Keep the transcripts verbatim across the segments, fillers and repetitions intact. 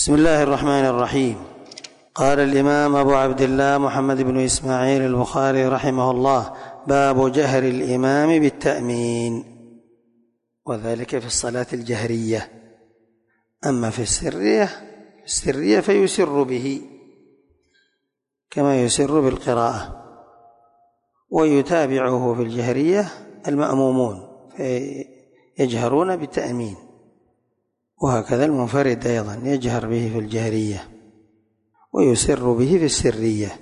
بسم الله الرحمن الرحيم. قال الإمام أبو عبد الله محمد بن إسماعيل البخاري رحمه الله: باب جهر الإمام بالتأمين، وذلك في الصلاة الجهرية. أما في السرية السرية فيسر به كما يسر بالقراءة، ويتابعه في الجهرية المأمومون فيجهرون بالتأمين، وهكذا المنفرد أيضا يجهر به في الجهرية ويسر به في السرية.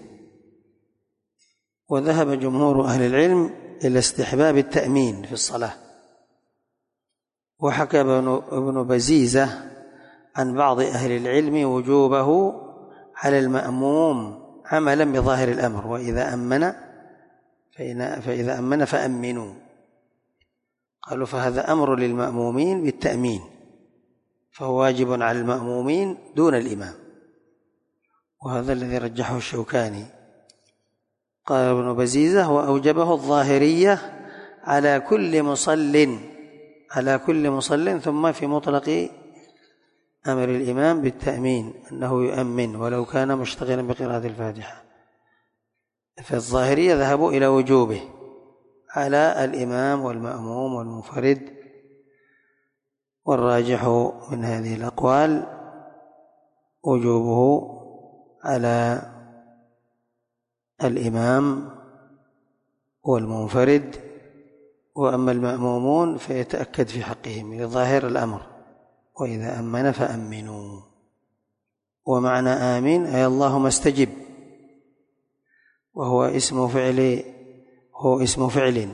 وذهب جمهور أهل العلم إلى استحباب التأمين في الصلاة. وحكى ابن بزيزة عن بعض أهل العلم وجوبه على المأموم عملا بظاهر الأمر: وإذا أمن فإذا أمن فأمنوا. قالوا فهذا أمر للمأمومين بالتأمين، فهو واجب على المأمومين دون الإمام، وهذا الذي رجحه الشوكاني. قال ابن بزيزة: وأوجبه الظاهرية على كل مصل على كل مصل ثم في مطلق أمر الإمام بالتأمين أنه يؤمن ولو كان مشتغلا بقراءة الفاتحة. فالظاهرية ذهبوا إلى وجوبه على الإمام والمأموم والمنفرد، والراجح من هذه الأقوال وجوبه على الإمام والمنفرد، وأما المأمومون فيتأكد في حقهم لظاهر الأمر: وإذا أمن فأمنوا. ومعنى آمين أي اللهم استجب، وهو اسم فعل هو اسم فعل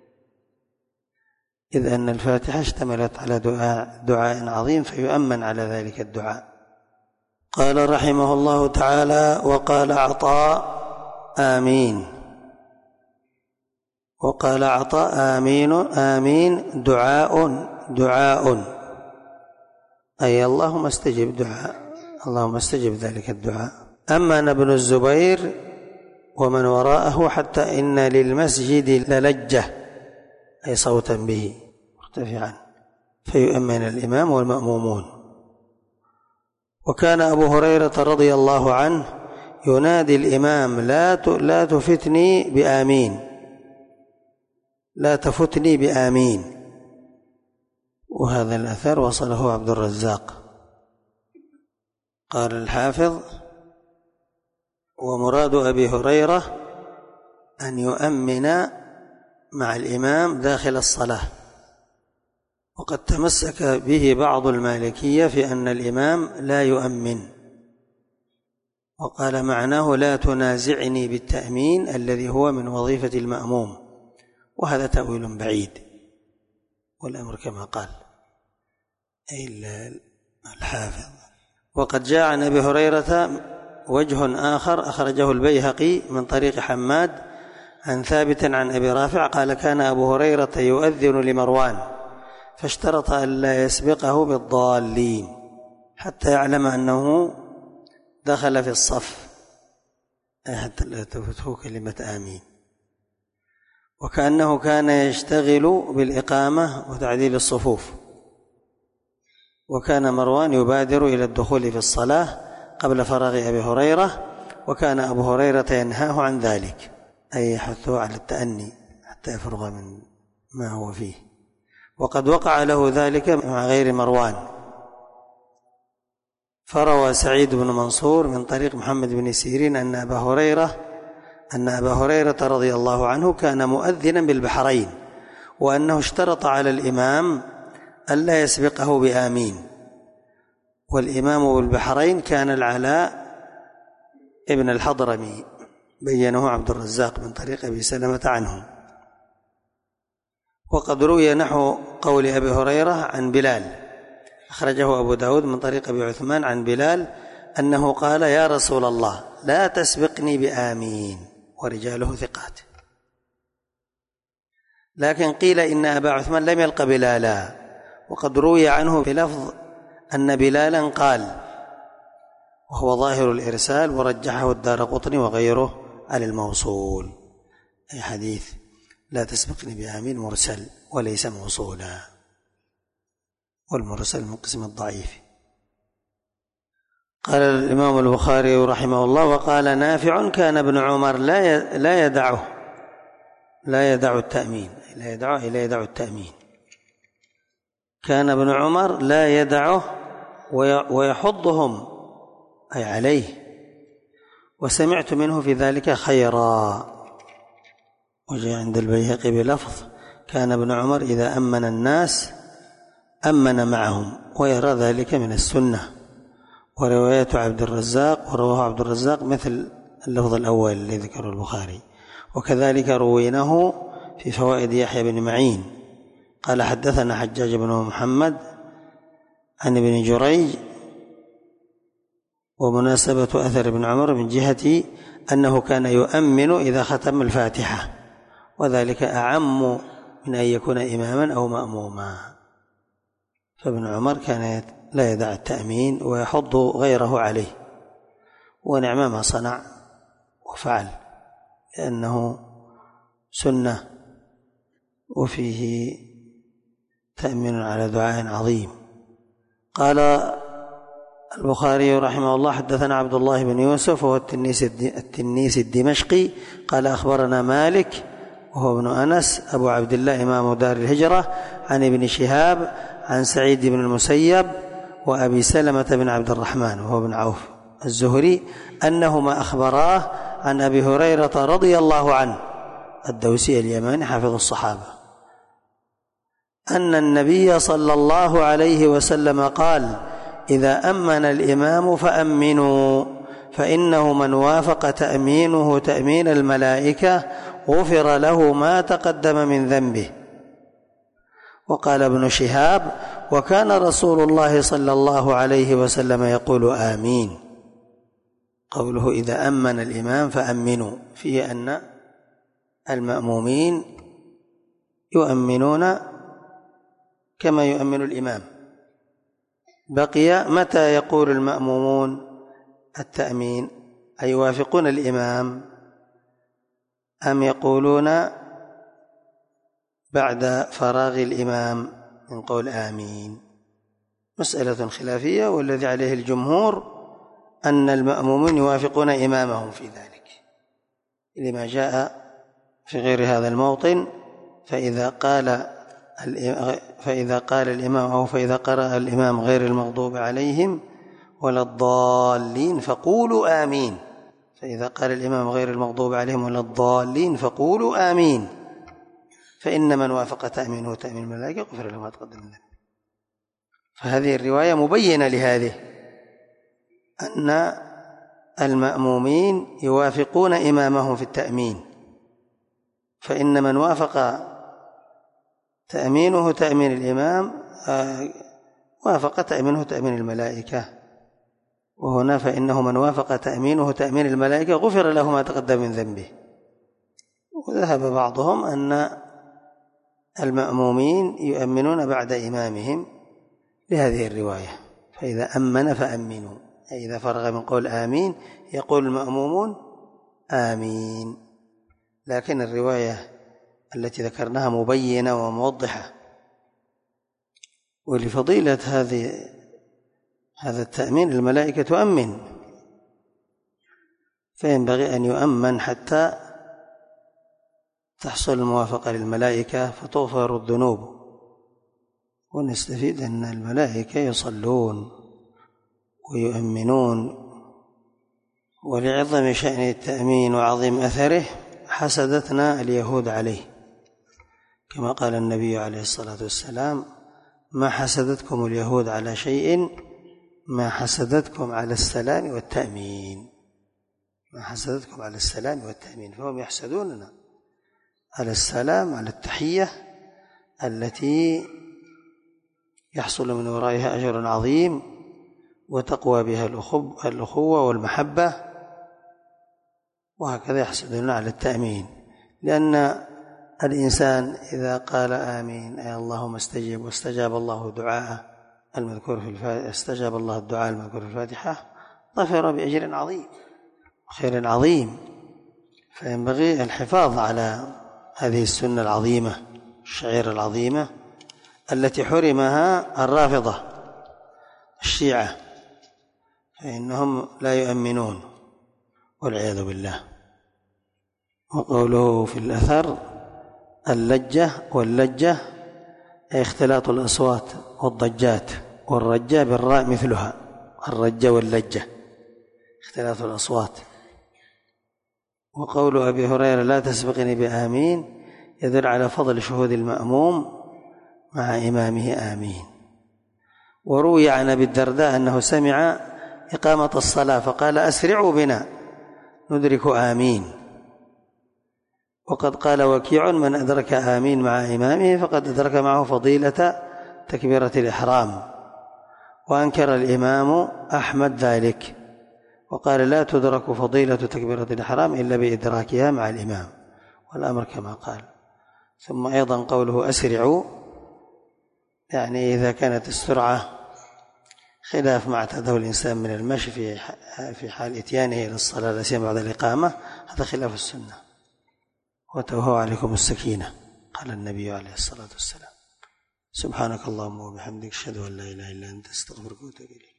إذ أن الفاتحة اشتملت على دعاء دعاء عظيم فيؤمن على ذلك الدعاء. قال رحمه الله تعالى: وقال عطاء آمين وقال عطاء آمين آمين دعاء دعاء أي اللهم استجب دعاء اللهم استجب ذلك الدعاء. أما ابن الزبير ومن وراءه حتى إن للمسجد للجة أي صوتا به مرتفعا، فيؤمن الإمام والمأمومون. وكان أبو هريرة رضي الله عنه ينادي الإمام: لا لا تفتني بآمين لا تفتني بآمين. وهذا الأثر وصله عبد الرزاق. قال الحافظ: ومراد أبي هريرة أن يؤمن مع الإمام داخل الصلاة. وقد تمسك به بعض المالكية في أن الإمام لا يؤمن، وقال معناه: لا تنازعني بالتأمين الذي هو من وظيفة المأموم. وهذا تأويل بعيد، والأمر كما قال أي الحافظ. وقد جاء عن أبي هريرة وجه آخر أخرجه البيهقي من طريق حماد عن ثابت عن أبي رافع قال: كان أبو هريرة يؤذن لمروان فاشترط أن لا يسبقه بالضالين حتى يعلم أنه دخل في الصف، حتى لا تفوته كلمة آمين. وكأنه كان يشتغل بالإقامة وتعديل الصفوف، وكان مروان يبادر إلى الدخول في الصلاة قبل فراغ أبي هريرة، وكان أبو هريرة ينهاه عن ذلك أي يحثه على التأني حتى يفرغ من ما هو فيه. وقد وقع له ذلك مع غير مروان. فروى سعيد بن منصور من طريق محمد بن سيرين أن أبا هريرة أن أبا هريرة رضي الله عنه كان مؤذنا بالبحرين، وأنه اشترط على الإمام ألا يسبقه بآمين. والإمام بالبحرين كان العلاء ابن الحضرمي، بينه عبد الرزاق من طريق أبي سلمة عنه. وقد روي نحو قول أبي هريرة عن بلال، أخرجه أبو داود من طريق أبي عثمان عن بلال أنه قال: يا رسول الله لا تسبقني بآمين، ورجاله ثقات. لكن قيل إن أبا عثمان لم يلق بلالا، وقد روي عنه بلفظ أن بلالا قال، وهو ظاهر الإرسال، ورجحه الدارقطني وغيره على الموصول، أي حديث لا تسبقني بآمين مرسل وليس موصولا، والمرسل من قسم الضعيف. قال الإمام البخاري رحمه الله: وقال نافع: كان ابن عمر لا لا يدعه لا يدع التأمين لا يدعه لا يدع التأمين كان ابن عمر لا يدعه ويحضهم أي عليه، وسمعت منه في ذلك خيرا. وجاء عند البيهقي بلفظ: كان ابن عمر إذا أمن الناس أمن معهم، ويرى ذلك من السنة. ورواية عبد الرزاق ورواه عبد الرزاق مثل اللفظ الأول الذي ذكره البخاري. وكذلك رويناه في فوائد يحيى بن معين قال: حدثنا حجاج بن محمد عن ابن جريج. ومناسبة أثر ابن عمر من جهة أنه كان يؤمن إذا ختم الفاتحة، وذلك أعم من أن يكون إماما أو مأموما. فابن عمر كان لا يدع التأمين ويحض غيره عليه، ونعم ما صنع وفعل، لأنه سنة وفيه تأمين على دعاء عظيم. قال البخاري رحمه الله: حدثنا عبد الله بن يوسف وهو التنيسي الدمشقي قال: أخبرنا مالك وهو ابن أنس أبو عبد الله إمام دار الهجرة عن ابن شهاب عن سعيد بن المسيب وأبي سلمة بن عبد الرحمن وهو ابن عوف الزهري أنهما أخبراه عن أبي هريرة رضي الله عنه الدوسي اليماني حافظ الصحابة أن النبي صلى الله عليه وسلم قال: إذا أمن الإمام فأمنوا، فإنه من وافق تأمينه تأمين الملائكة غفر له ما تقدم من ذنبه. وقال ابن شهاب: وكان رسول الله صلى الله عليه وسلم يقول آمين. قوله إذا أمن الإمام فأمنوا فيه أن المأمومين يؤمنون كما يؤمن الإمام. بقي متى يقول المأمومون التأمين؟ أي يوافقون الإمام أم يقولون بعد فراغ الإمام من قول آمين؟ مسألة خلافية، والذي عليه الجمهور أن المأمومين يوافقون إمامهم في ذلك، لما جاء في غير هذا الموطن: فإذا قال فإذا قال الإمام أو فإذا قرأ الإمام غير المغضوب عليهم ولا الضالين فقولوا آمين. فإذا قال الإمام غير المغضوب عليهم ولا الضالين فقولوا آمين، فإن من وافق تأمينه تأمين الملائكة غفر له ما تقدم من ذنبه. فهذه الرواية مبينة لهذه، أن المأمومين يوافقون إمامهم في التأمين، فإن من وافق تأمينه تأمين الإمام وافق تأمينه تأمين الملائكة. وهنا فإنه من وافق تأمينه تأمين الملائكة غفر له ما تقدم من ذنبه. وذهب بعضهم أن المأمومين يؤمنون بعد إمامهم لهذه الرواية: فإذا أمن فأمنوا، أي إذا فرغ من قول آمين يقول المأمومون آمين. لكن الرواية التي ذكرناها مبينة وموضحة. ولفضيلة هذه هذا التأمين الملائكة تؤمن، فينبغي أن يؤمن حتى تحصل الموافقة للملائكة فتغفر الذنوب. ونستفيد أن الملائكة يصلون ويؤمنون. ولعظم شأن التأمين وعظيم أثره حسدتنا اليهود عليه، كما قال النبي عليه الصلاة والسلام: ما حسدتكم اليهود على شيء ما حسدتكم على السلام والتأمين. ما حسدتكم على السلام والتأمين، فهم يحسدوننا على السلام، على التحية التي يحصل من ورائها أجر عظيم وتقوى بها الأخوة والمحبة. وهكذا يحسدون على التأمين، لأن الإنسان إذا قال آمين أي اللهم استجب واستجاب الله دعاءه المذكور في الفاتحة استجاب الله الدعاء المذكور في الفاتحة ظفر بأجر عظيم وخير عظيم. فينبغي الحفاظ على هذه السنة العظيمة الشعيرة العظيمة التي حرمها الرافضة الشيعة، فإنهم لا يؤمنون والعياذ بالله. وقوله في الأثر اللجة واللجة أي اختلاط الأصوات والضجات، والرجة بالراء مثلها، الرجة واللجة اختلاط الأصوات. وقول أبي هريرة لا تسبقني بآمين يدل على فضل شهود المأموم مع إمامه آمين. وروي عن أبي الدرداء أنه سمع إقامة الصلاة فقال أسرعوا بنا ندرك آمين. وقد قال وكيع من أدرك آمين مع إمامه فقد أدرك معه فضيلة تكبيرة الإحرام. وأنكر الإمام أحمد ذلك وقال لا تدرك فضيلة تكبيرة الإحرام إلا بإدراكها مع الإمام، والأمر كما قال. ثم أيضا قوله أسرعوا يعني إذا كانت السرعة خلاف ما اعتاده الإنسان من المشي في حال إتيانه إلى الصلاة لا سيما بعد الإقامة، هذا خلاف السنة. وتوهوا عليكم السكينة قال النبي عليه الصلاة والسلام. سبحانك اللهم وبحمدك أشهد أن لا إله إلا أنت أستغفرك وأتوب إليك.